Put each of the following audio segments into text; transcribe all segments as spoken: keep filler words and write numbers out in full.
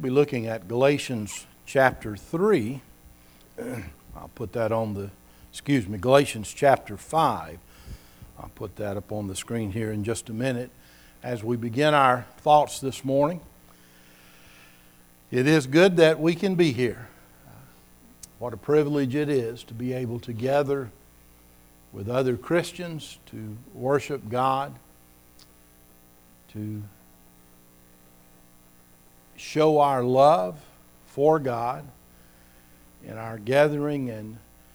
be looking at Galatians chapter three. I'll put that on the, excuse me, Galatians chapter five. I'll put that up on the screen here in just a minute as we begin our thoughts this morning. It is good that we can be here. What a privilege it is to be able to gather with other Christians to worship God, to show our love for God in our gathering and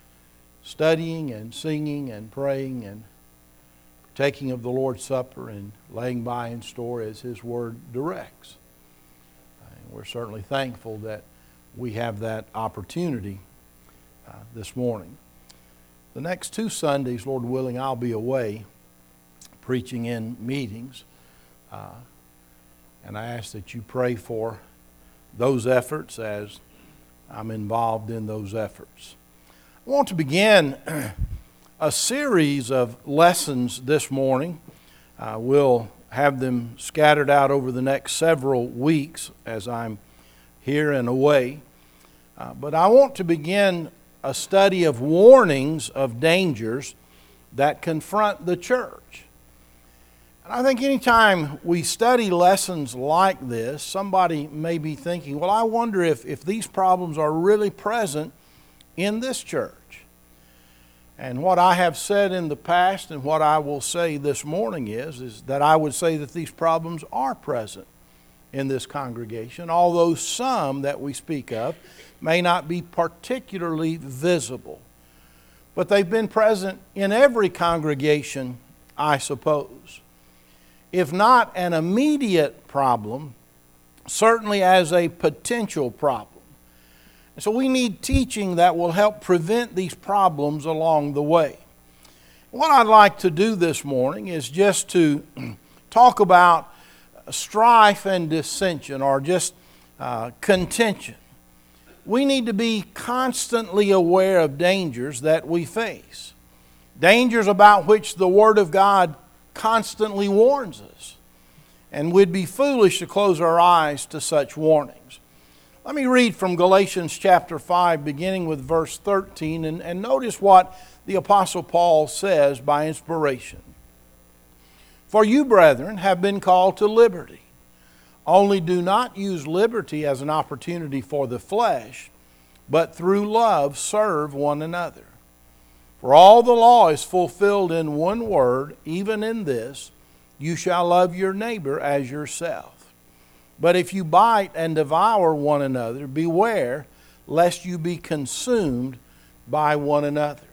studying and singing and praying and taking of the Lord's Supper and laying by in store as His Word directs. And we're certainly thankful that we have that opportunity uh, this morning. The next two Sundays, Lord willing, I'll be away preaching in meetings. Uh, and I ask that you pray for those efforts as I'm involved in those efforts. I want to begin a series of lessons this morning. Uh, we'll have them scattered out over the next several weeks as I'm here and away. Uh, but I want to begin a study of warnings of dangers that confront the church. And I think anytime we study lessons like this, somebody may be thinking, well, I wonder if, if these problems are really present in this church. And what I have said in the past and what I will say this morning is, is that I would say that these problems are present in this congregation, although some that we speak of may not be particularly visible. But they've been present in every congregation, I suppose. If not an immediate problem, certainly as a potential problem. So we need teaching that will help prevent these problems along the way. What I'd like to do this morning is just to talk about strife and dissension, or just uh, contention. We need to be constantly aware of dangers that we face. Dangers about which the Word of God constantly warns us. And we'd be foolish to close our eyes to such warnings. Let me read from Galatians chapter five, beginning with verse thirteen, and, and notice what the Apostle Paul says by inspiration. For you, brethren, have been called to liberty. Only do not use liberty as an opportunity for the flesh, but through love serve one another. For all the law is fulfilled in one word, even in this, you shall love your neighbor as yourself. But if you bite and devour one another, beware lest you be consumed by one another.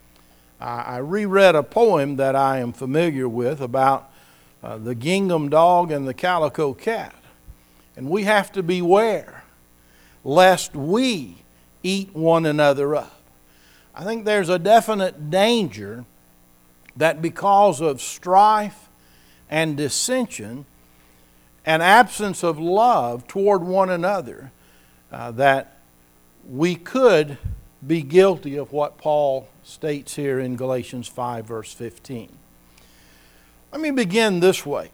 I reread a poem that I am familiar with about uh, the gingham dog and the calico cat. And we have to beware lest we eat one another up. I think there's a definite danger that because of strife and dissension and absence of love toward one another, uh, that we could be guilty of what Paul states here in Galatians five, verse fifteen. Let me begin this way.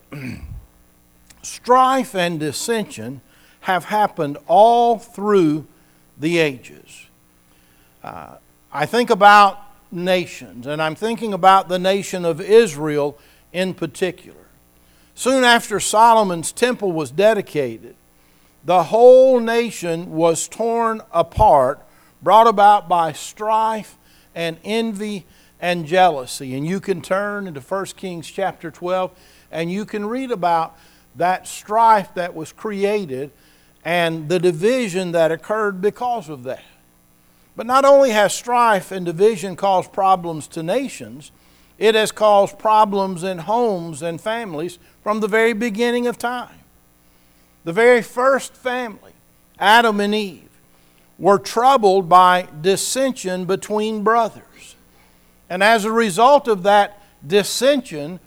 Strife and dissension have happened all through the ages. Uh, I think about nations, and I'm thinking about the nation of Israel in particular. Soon after Solomon's temple was dedicated, the whole nation was torn apart, brought about by strife and envy and jealousy. And you can turn into First Kings chapter twelve, and you can read about that strife that was created and the division that occurred because of that. But not only has strife and division caused problems to nations, it has caused problems in homes and families from the very beginning of time. The very first family, Adam and Eve, were troubled by dissension between brothers. And as a result of that dissension,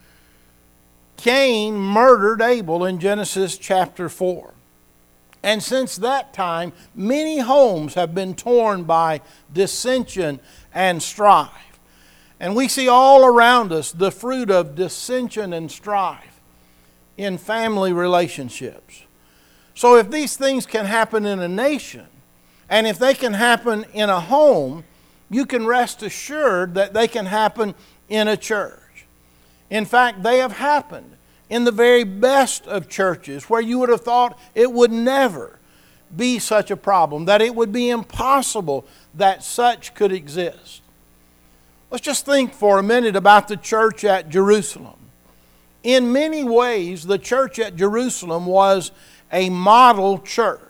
Cain murdered Abel in Genesis chapter four. And since that time, many homes have been torn by dissension and strife. And we see all around us the fruit of dissension and strife in family relationships. So if these things can happen in a nation, and if they can happen in a home, you can rest assured that they can happen in a church. In fact, they have happened in the very best of churches where you would have thought it would never be such a problem, that it would be impossible that such could exist. Let's just think for a minute about the church at Jerusalem. In many ways, the church at Jerusalem was a model church.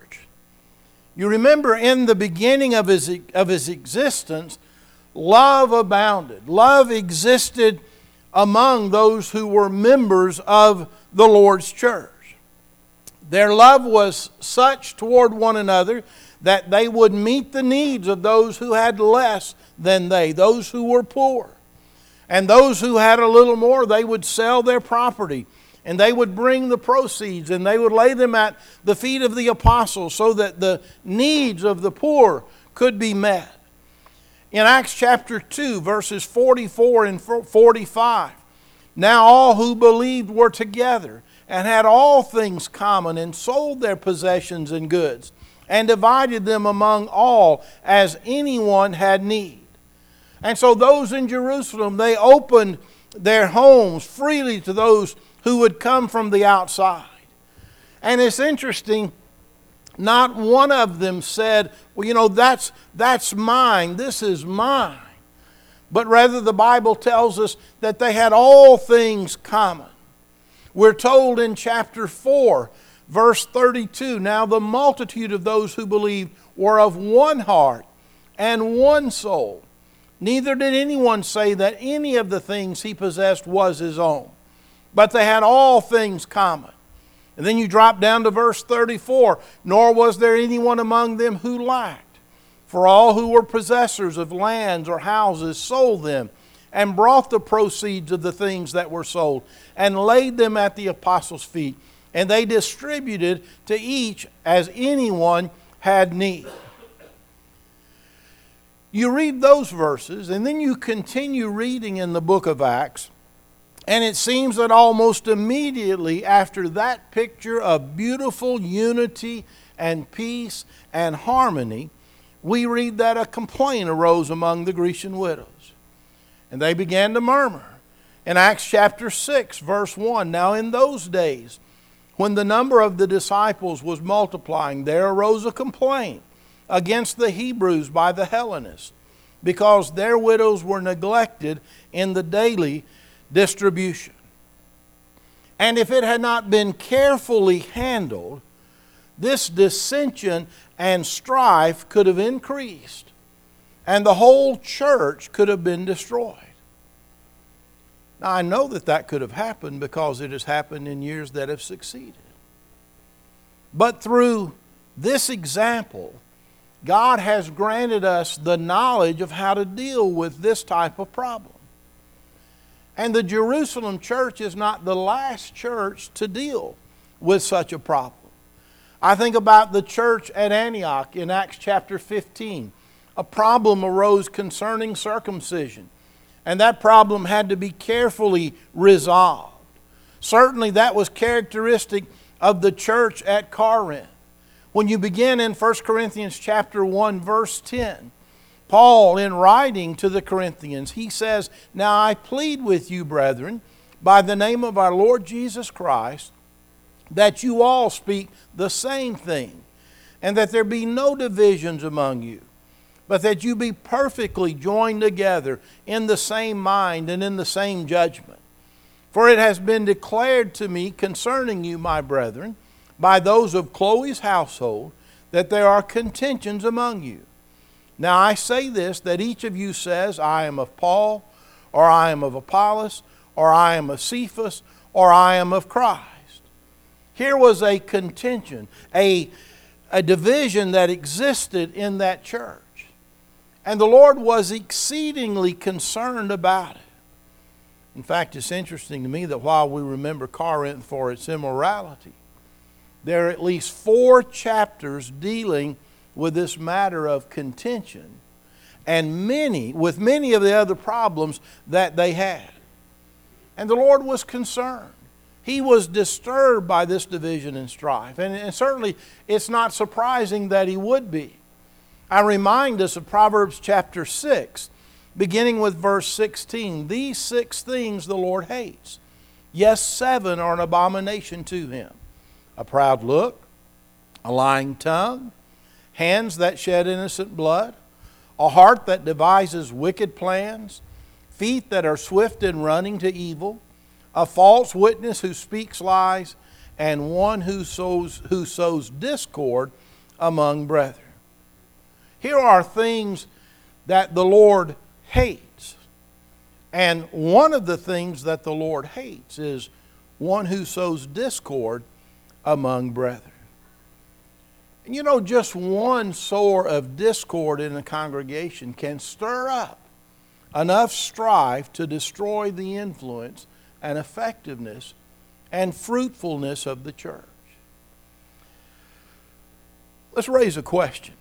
You remember in the beginning of his, of his existence, love abounded. Love existed among those who were members of the Lord's church. Their love was such toward one another that they would meet the needs of those who had less than they, those who were poor. And those who had a little more, they would sell their property, and they would bring the proceeds, and they would lay them at the feet of the apostles so that the needs of the poor could be met. In Acts chapter two, verses forty-four and forty-five, now all who believed were together and had all things common, and sold their possessions and goods, and divided them among all as anyone had need. And so those in Jerusalem, they opened their homes freely to those who would come from the outside. And it's interesting, not one of them said, well, you know, that's, that's mine, this is mine. But rather the Bible tells us that they had all things common. We're told in chapter four, verse thirty-two, now the multitude of those who believed were of one heart and one soul. Neither did anyone say that any of the things he possessed was his own, but they had all things common. And then you drop down to verse thirty-four, nor was there anyone among them who lacked. For all who were possessors of lands or houses sold them, and brought the proceeds of the things that were sold, and laid them at the apostles' feet, and they distributed to each as anyone had need. You read those verses, and then you continue reading in the book of Acts, and it seems that almost immediately after that picture of beautiful unity and peace and harmony, we read that a complaint arose among the Grecian widows. And they began to murmur. In Acts chapter six, verse one, now in those days, when the number of the disciples was multiplying, there arose a complaint against the Hebrews by the Hellenists, because their widows were neglected in the daily distribution. And if it had not been carefully handled, this dissension and strife could have increased, and the whole church could have been destroyed. Now, I know that that could have happened because it has happened in years that have succeeded. But through this example, God has granted us the knowledge of how to deal with this type of problem. And the Jerusalem church is not the last church to deal with such a problem. I think about the church at Antioch in Acts chapter fifteen. A problem arose concerning circumcision, and that problem had to be carefully resolved. Certainly that was characteristic of the church at Corinth. When you begin in First Corinthians chapter one, verse ten, Paul, in writing to the Corinthians, he says, now I plead with you, brethren, by the name of our Lord Jesus Christ, that you all speak the same thing, and that there be no divisions among you, but that you be perfectly joined together in the same mind and in the same judgment. For it has been declared to me concerning you, my brethren, by those of Chloe's household, that there are contentions among you. Now I say this, that each of you says, I am of Paul, or I am of Apollos, or I am of Cephas, or I am of Christ. Here was a contention, a, a division that existed in that church. And the Lord was exceedingly concerned about it. In fact, it's interesting to me that while we remember Corinth for its immorality, there are at least four chapters dealing with this matter of contention, and many, with many of the other problems that they had. And the Lord was concerned. He was disturbed by this division and strife. And, and certainly it's not surprising that he would be. I remind us of Proverbs chapter six, beginning with verse sixteen. These six things the Lord hates. Yes, seven are an abomination to him. A proud look, a lying tongue, hands that shed innocent blood, a heart that devises wicked plans, feet that are swift in running to evil, a false witness who speaks lies, and one who sows, who sows discord among brethren. Here are things that the Lord hates. And one of the things that the Lord hates is one who sows discord among brethren. And you know, just one sower of discord in a congregation can stir up enough strife to destroy the influence and effectiveness and fruitfulness of the church. Let's raise a question.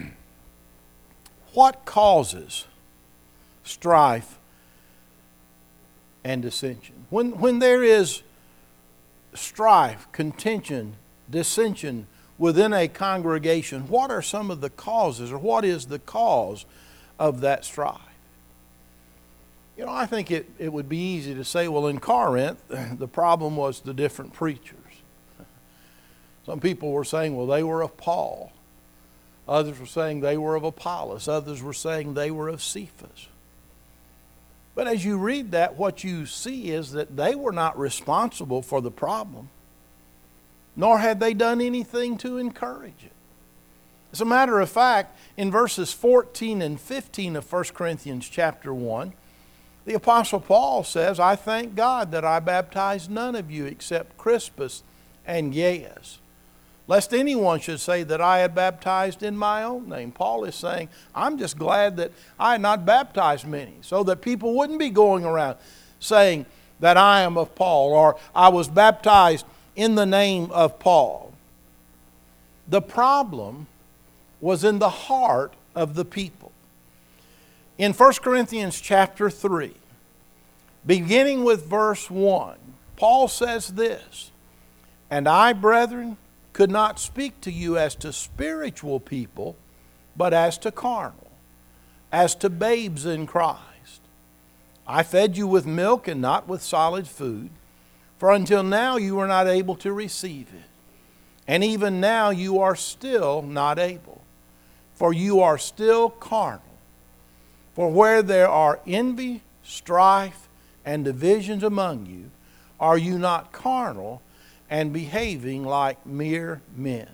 What causes strife and dissension? When, when there is strife, contention, dissension within a congregation, what are some of the causes, or what is the cause of that strife? You know, I think it, it would be easy to say, well, in Corinth, the problem was the different preachers. Some people were saying, well, they were of Paul. Others were saying they were of Apollos. Others were saying they were of Cephas. But as you read that, what you see is that they were not responsible for the problem, nor had they done anything to encourage it. As a matter of fact, in verses fourteen and fifteen of First Corinthians chapter one, the Apostle Paul says, I thank God that I baptized none of you except Crispus and Gaius, lest anyone should say that I had baptized in my own name. Paul is saying, I'm just glad that I had not baptized many, so that people wouldn't be going around saying that I am of Paul, or I was baptized in the name of Paul. The problem was in the heart of the people. In First Corinthians chapter three, beginning with verse one, Paul says this, And I, brethren, could not speak to you as to spiritual people, but as to carnal, as to babes in Christ. I fed you with milk and not with solid food, for until now you were not able to receive it. And even now you are still not able, for you are still carnal. For where there are envy, strife, and divisions among you, are you not carnal and behaving like mere men?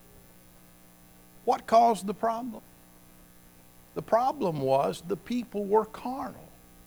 What caused the problem? The problem was the people were carnal.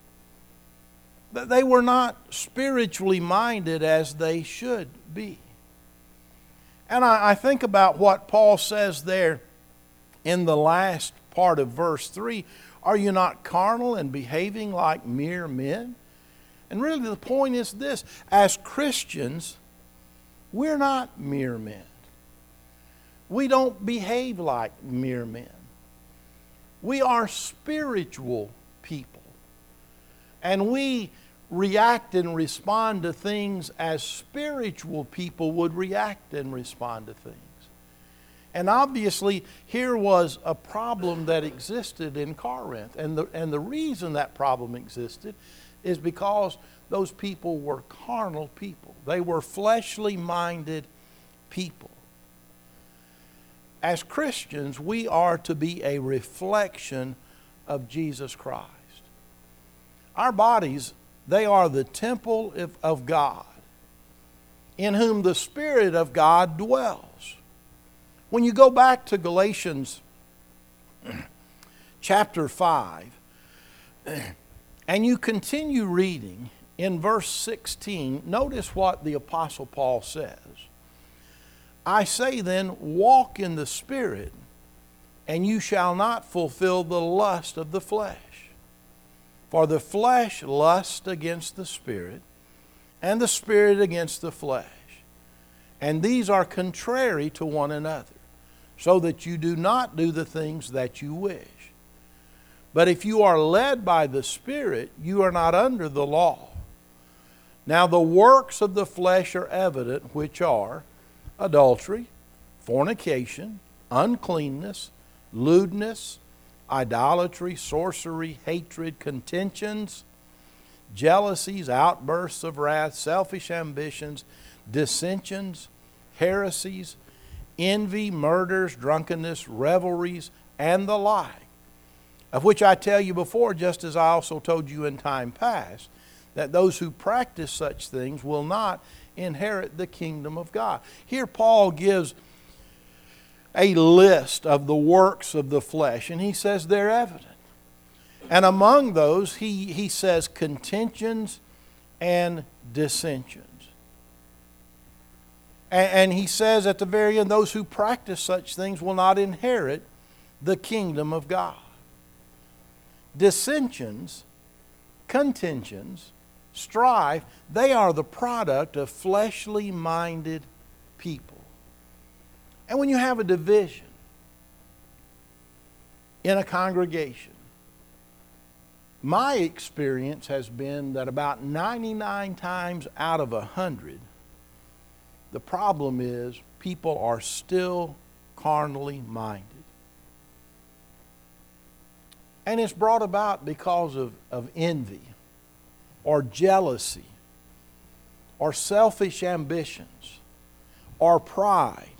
They were not spiritually minded as they should be. And I, I think about what Paul says there in the last part of verse three. Are you not carnal and behaving like mere men? And really the point is this. As Christians, we're not mere men. We don't behave like mere men. We are spiritual people. And we react and respond to things as spiritual people would react and respond to things. And obviously, here was a problem that existed in Corinth. And the, and the reason that problem existed is because those people were carnal people. They were fleshly minded people. As Christians, we are to be a reflection of Jesus Christ. Our bodies, they are the temple of God, in whom the Spirit of God dwells. When you go back to Galatians chapter five, and you continue reading in verse sixteen, notice what the Apostle Paul says. I say then, walk in the Spirit, and you shall not fulfill the lust of the flesh. For the flesh lusts against the Spirit, and the Spirit against the flesh. And these are contrary to one another, so that you do not do the things that you wish. But if you are led by the Spirit, you are not under the law. Now the works of the flesh are evident, which are adultery, fornication, uncleanness, lewdness, idolatry, sorcery, hatred, contentions, jealousies, outbursts of wrath, selfish ambitions, dissensions, heresies, envy, murders, drunkenness, revelries, and the like, of which I tell you before, just as I also told you in time past, that those who practice such things will not inherit the kingdom of God. Here Paul gives a list of the works of the flesh, and he says they're evident. And among those, he, he says contentions and dissensions. And, and he says at the very end, those who practice such things will not inherit the kingdom of God. Dissensions, contentions, strife, they are the product of fleshly minded people. And when you have a division in a congregation, my experience has been that about ninety-nine times out of one hundred, the problem is people are still carnally minded. And it's brought about because of, of envy or jealousy or selfish ambitions or pride.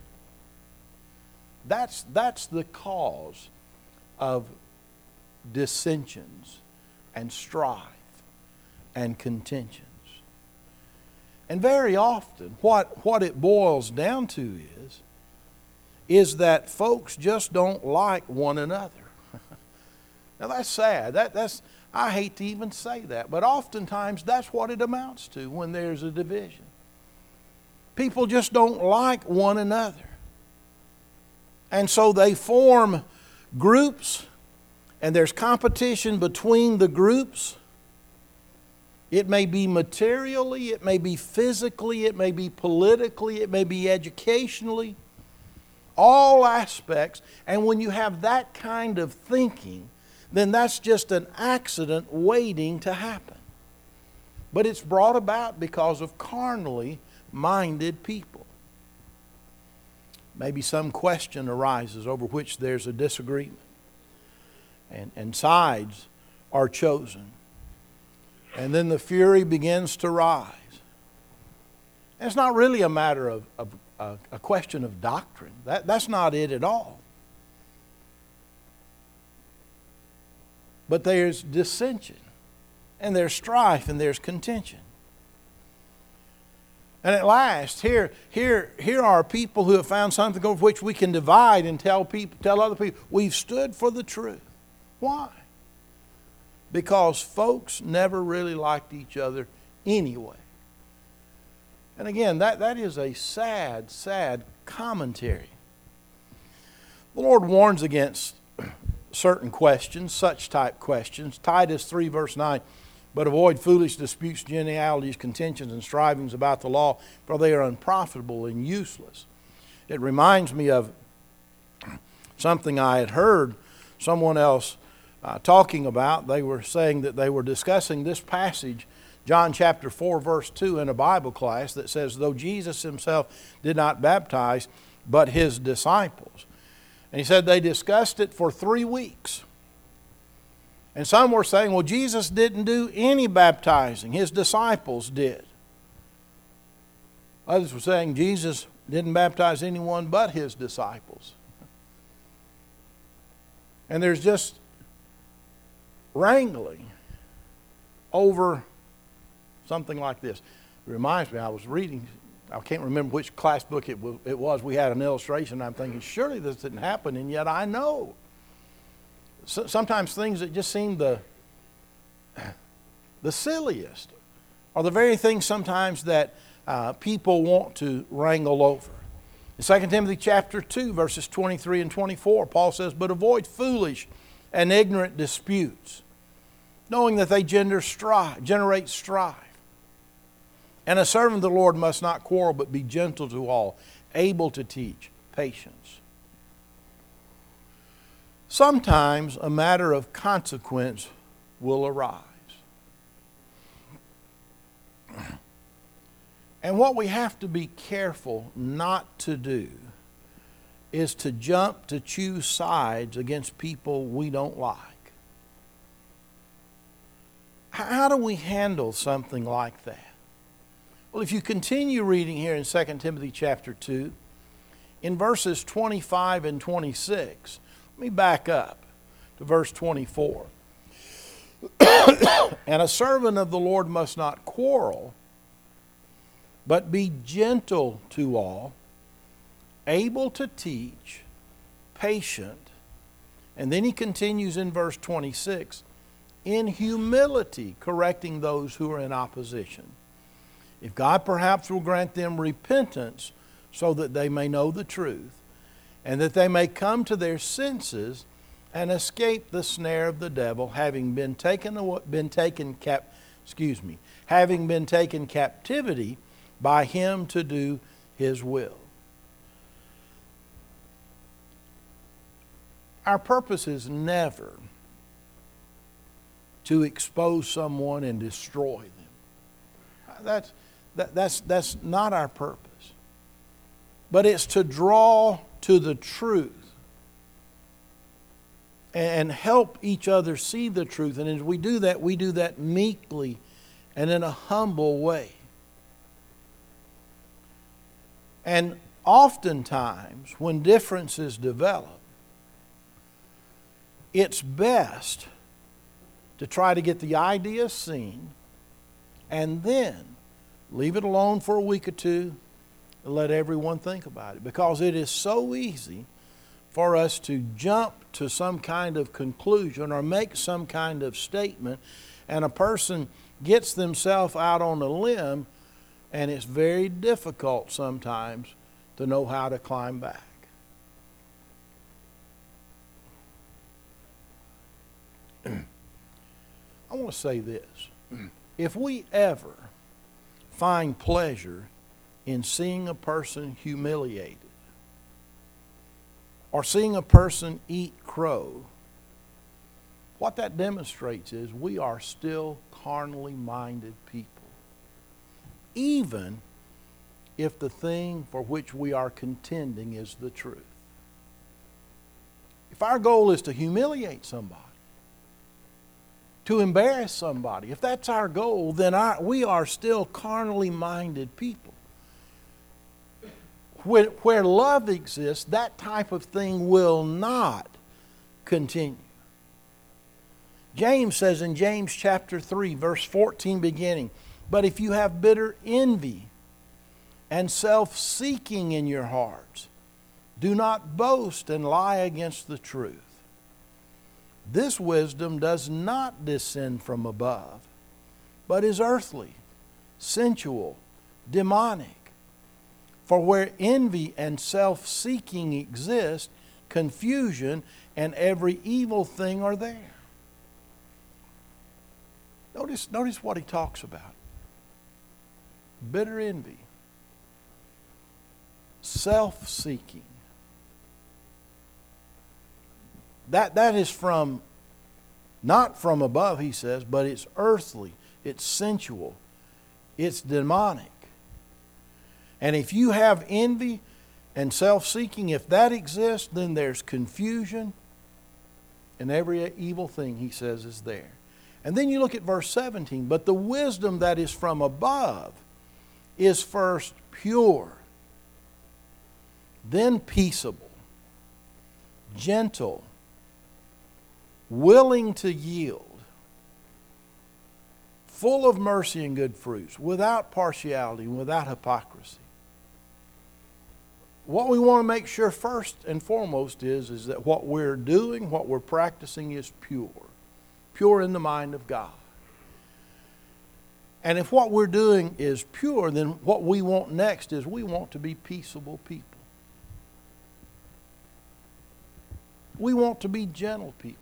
That's, that's the cause of dissensions and strife and contentions. And very often what, what it boils down to is, is that folks just don't like one another. Now that's sad. That, that's, I hate to even say that, but oftentimes that's what it amounts to when there's a division. People just don't like one another. And so they form groups, and there's competition between the groups. It may be materially, it may be physically, it may be politically, it may be educationally, all aspects. And when you have that kind of thinking, then that's just an accident waiting to happen. But it's brought about because of carnally minded people. Maybe some question arises over which there's a disagreement, and, and sides are chosen. And then the fury begins to rise. And it's not really a matter of, of uh, a question of doctrine. That, that's not it at all. But there's dissension, and there's strife, and there's contention. And at last, here, here, here are people who have found something over which we can divide and tell people, tell other people, we've stood for the truth. Why? Because folks never really liked each other anyway. And again, that, that is a sad, sad commentary. The Lord warns against certain questions, such type questions. Titus three verse nine, but avoid foolish disputes, genealogies, contentions, and strivings about the law, for they are unprofitable and useless. It reminds me of something I had heard someone else uh, talking about. They were saying that they were discussing this passage, John chapter four verse two, in a Bible class that says, though Jesus himself did not baptize, but his disciples. And he said they discussed it for three weeks. And some were saying, well, Jesus didn't do any baptizing. His disciples did. Others were saying Jesus didn't baptize anyone but his disciples. And there's just wrangling over something like this. It reminds me, I was reading, I can't remember which class book it was. We had an illustration. I'm thinking, surely this didn't happen, and yet I know. So, sometimes things that just seem the, the silliest are the very things sometimes that uh, people want to wrangle over. In Second Timothy chapter two, verses twenty-three and twenty-four, Paul says, but avoid foolish and ignorant disputes, knowing that they gender strife, generate strife. And a servant of the Lord must not quarrel, but be gentle to all, able to teach, patience. Sometimes a matter of consequence will arise. And what we have to be careful not to do is to jump to choose sides against people we don't like. How do we handle something like that? Well, if you continue reading here in Second Timothy chapter two, in verses twenty-five and twenty-six, let me back up to verse twenty-four. And a servant of the Lord must not quarrel, but be gentle to all, able to teach, patient. And then he continues in verse twenty-six, in humility correcting those who are in opposition. If God perhaps will grant them repentance so that they may know the truth, and that they may come to their senses and escape the snare of the devil, having been taken been taken cap excuse me, having been taken captivity by him to do his will. Our purpose is never to expose someone and destroy them. That's, that, that's, that's not our purpose. But it's to draw to the truth and help each other see the truth. And as we do that, we do that meekly and in a humble way. And oftentimes, when differences develop, it's best to try to get the idea seen and then leave it alone for a week or two and let everyone think about it. Because it is so easy for us to jump to some kind of conclusion or make some kind of statement, and a person gets themselves out on a limb, and it's very difficult sometimes to know how to climb back. I want to say this. If we ever find pleasure in seeing a person humiliated or seeing a person eat crow, what that demonstrates is we are still carnally minded people. Even if the thing for which we are contending is the truth. If our goal is to humiliate somebody, to embarrass somebody, if that's our goal, then our, we are still carnally minded people. Where, where love exists, that type of thing will not continue. James says in James chapter three, verse fourteen beginning, but if you have bitter envy and self-seeking in your hearts, do not boast and lie against the truth. This wisdom does not descend from above, but is earthly, sensual, demonic. For where envy and self-seeking exist, confusion and every evil thing are there. Notice, notice what he talks about. Bitter envy, self-seeking. That, that is from, not from above, he says, but it's earthly, it's sensual, it's demonic. And if you have envy and self-seeking, if that exists, then there's confusion, and every evil thing, he says, is there. And then you look at verse seventeen, but the wisdom that is from above is first pure, then peaceable, gentle, willing to yield, full of mercy and good fruits, without partiality, without hypocrisy. What we want to make sure first and foremost is, is that what we're doing, what we're practicing is pure. Pure in the mind of God. And if what we're doing is pure, then what we want next is we want to be peaceable people. We want to be gentle people.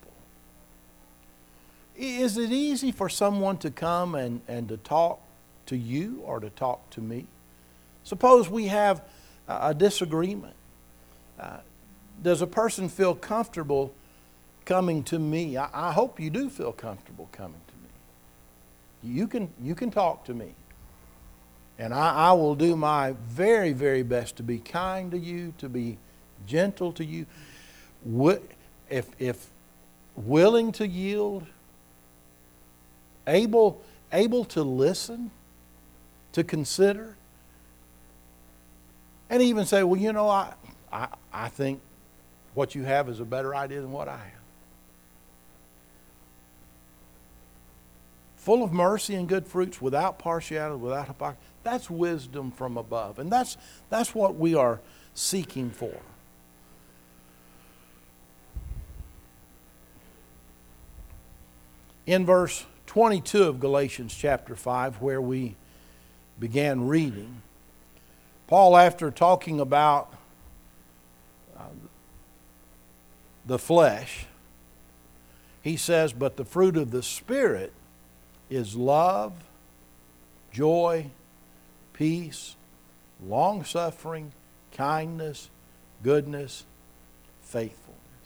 Is it easy for someone to come and, and to talk to you or to talk to me? Suppose we have a disagreement. Uh, does a person feel comfortable coming to me? I, I hope you do feel comfortable coming to me. You can, you can talk to me. And I, I will do my very, very best to be kind to you, to be gentle to you. If, if willing to yield, able, able to listen, to consider, and even say, well, you know, I, I, I think what you have is a better idea than what I have. Full of mercy and good fruits, without partiality, without hypocrisy. That's wisdom from above. And that's, that's what we are seeking for. In verse twenty-two of Galatians chapter five, where we began reading, Paul, after talking about uh, the flesh, he says, but the fruit of the Spirit is love, joy, peace, long-suffering, kindness, goodness, faithfulness.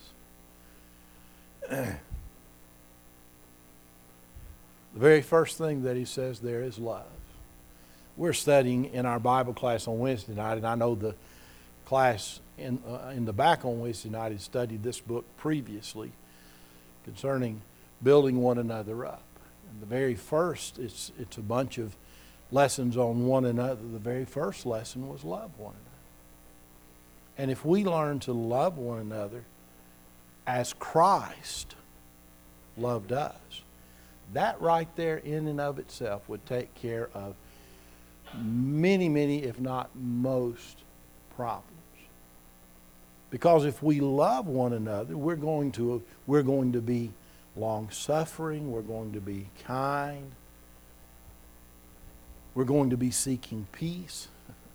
The very first thing that he says there is love. We're studying in our Bible class on Wednesday night, and I know the class in, uh, in the back on Wednesday night had studied this book previously concerning building one another up. And the very first, it's, it's a bunch of lessons on one another. The very first lesson was love one another. And if we learn to love one another as Christ loved us, that right there in and of itself would take care of many, many, if not most, problems. Because if we love one another, we're going to, we're going to be long-suffering, we're going to be kind, we're going to be seeking peace.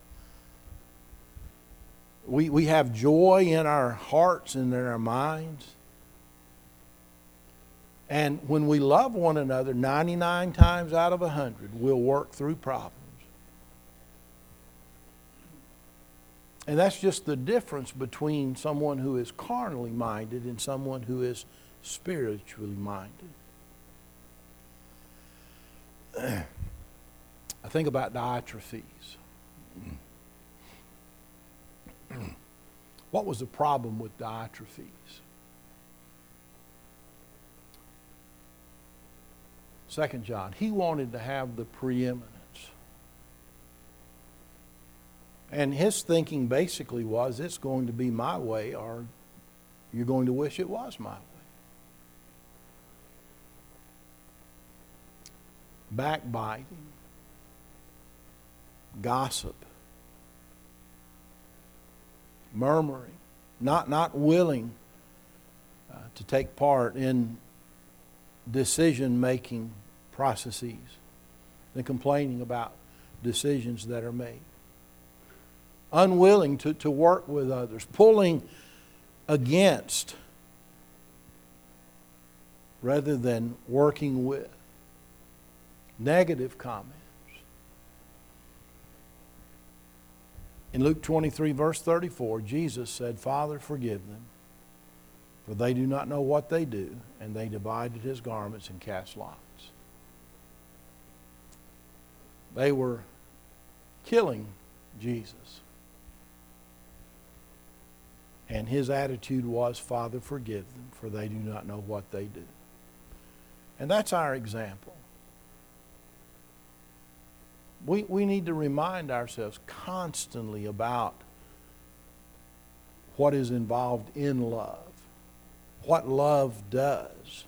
We, we have joy in our hearts and in our minds. And when we love one another, ninety-nine times out of one hundred, we'll work through problems. And that's just the difference between someone who is carnally minded and someone who is spiritually minded. I think about Diotrephes. What was the problem with Diotrephes? Second John, he wanted to have the preeminence. And his thinking basically was, it's going to be my way or you're going to wish it was my way. Backbiting, gossip, murmuring, not, not willing uh, to take part in decision-making processes, and complaining about decisions that are made. Unwilling to, to work with others, pulling against rather than working with. Negative comments. In Luke twenty-three, verse thirty-four, Jesus said, Father, forgive them, for they do not know what they do. And they divided his garments and cast lots. They were killing Jesus. And his attitude was, Father, forgive them, for they do not know what they do. And that's our example. We, we need to remind ourselves constantly about what is involved in love, what love does.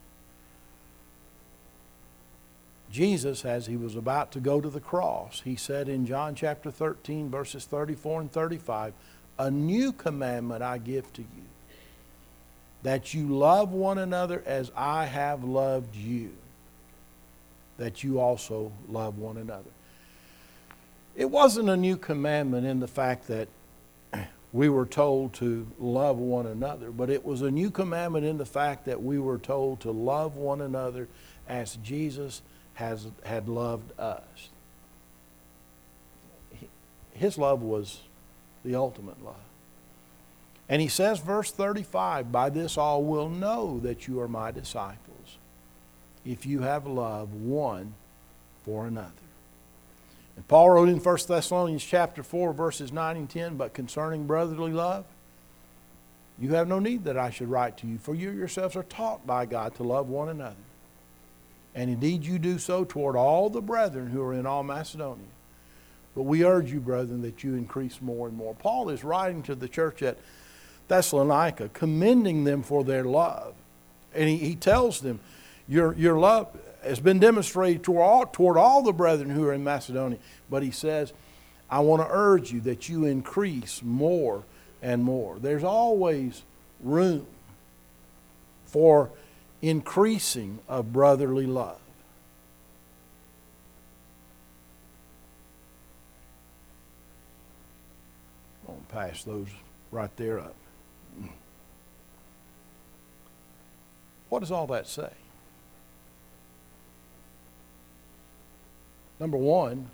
Jesus, as he was about to go to the cross, he said in John chapter thirteen, verses thirty-four and thirty-five, a new commandment I give to you, that you love one another as I have loved you, that you also love one another. It wasn't a new commandment in the fact that we were told to love one another, but it was a new commandment in the fact that we were told to love one another as Jesus has had loved us. His love was the ultimate love. And he says, verse thirty-five, by this all will know that you are my disciples, if you have love one for another. And Paul wrote in First Thessalonians chapter four, verses nine and ten, but concerning brotherly love, you have no need that I should write to you, for you yourselves are taught by God to love one another. And indeed you do so toward all the brethren who are in all Macedonia. But we urge you, brethren, that you increase more and more. Paul is writing to the church at Thessalonica, commending them for their love. And he, he tells them, your, your love has been demonstrated toward all, toward all the brethren who are in Macedonia. But he says, I want to urge you that you increase more and more. There's always room for increasing of brotherly love. I'm going to pass those right there up. What does all that say? Number one,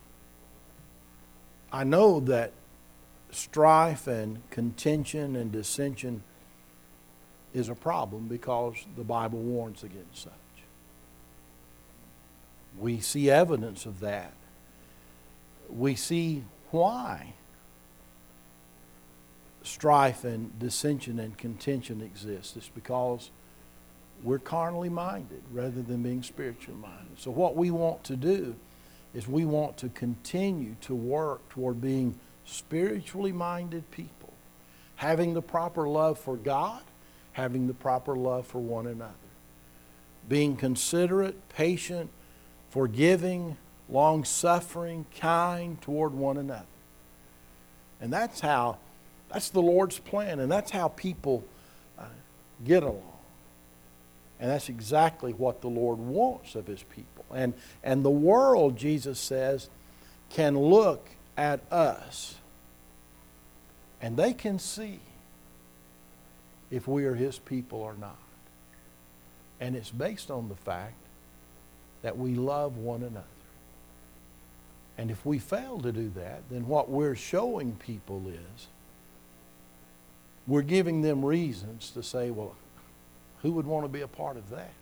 I know that strife and contention and dissension is a problem because the Bible warns against such. We see evidence of that. We see why strife and dissension and contention exists. It's because we're carnally minded rather than being spiritually minded. So what we want to do is we want to continue to work toward being spiritually minded people, having the proper love for God, having the proper love for one another, being considerate, patient, forgiving, long-suffering, kind toward one another. And that's how, that's the Lord's plan, and that's how people uh, get along. And that's exactly what the Lord wants of His people. And, and the world, Jesus says, can look at us and they can see if we are His people or not. And it's based on the fact that we love one another. And if we fail to do that, then what we're showing people is we're giving them reasons to say, well, who would want to be a part of that?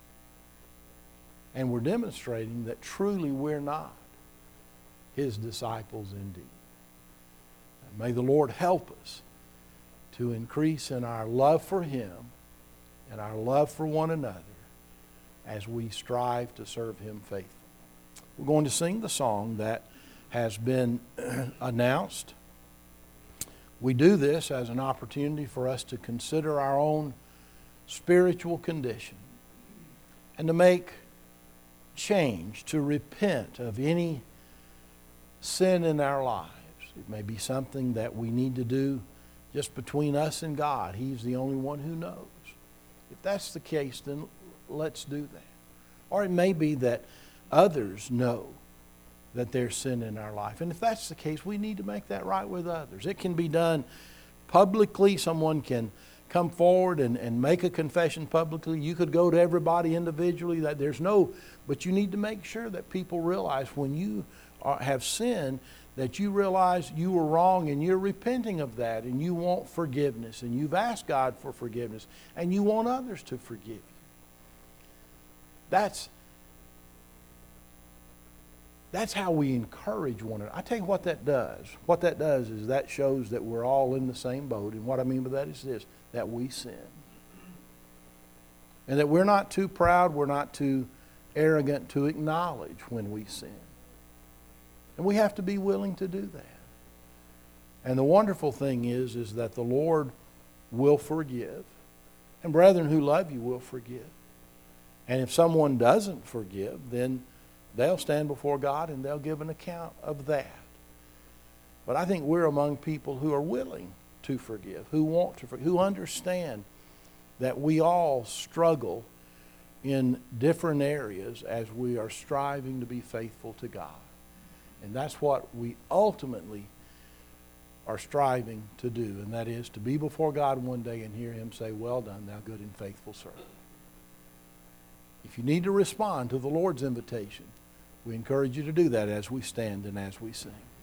And we're demonstrating that truly we're not His disciples indeed. And may the Lord help us to increase in our love for Him and our love for one another as we strive to serve Him faithfully. We're going to sing the song that has been announced. We do this as an opportunity for us to consider our own spiritual condition and to make change, to repent of any sin in our lives. It may be something that we need to do just between us and God. He's the only one who knows. If that's the case, then let's do that. Or it may be that others know that there's sin in our life. And if that's the case, we need to make that right with others. It can be done publicly. Someone can come forward and, and make a confession publicly. You could go to everybody individually. That there's no, but you need to make sure that people realize when you are, have sinned, that you realize you were wrong and you're repenting of that and you want forgiveness and you've asked God for forgiveness and you want others to forgive you. That's That's how we encourage one another. I tell you what that does. What that does is that shows that we're all in the same boat. And what I mean by that is this, that we sin. And that we're not too proud, we're not too arrogant to acknowledge when we sin. And we have to be willing to do that. And the wonderful thing is, is that the Lord will forgive. And brethren who love you will forgive. And if someone doesn't forgive, then they'll stand before God and they'll give an account of that. But I think we're among people who are willing to forgive, who want to forgive, who understand that we all struggle in different areas as we are striving to be faithful to God. And that's what we ultimately are striving to do, and that is to be before God one day and hear Him say, "Well done, thou good and faithful servant." If you need to respond to the Lord's invitation, we encourage you to do that as we stand and as we sing.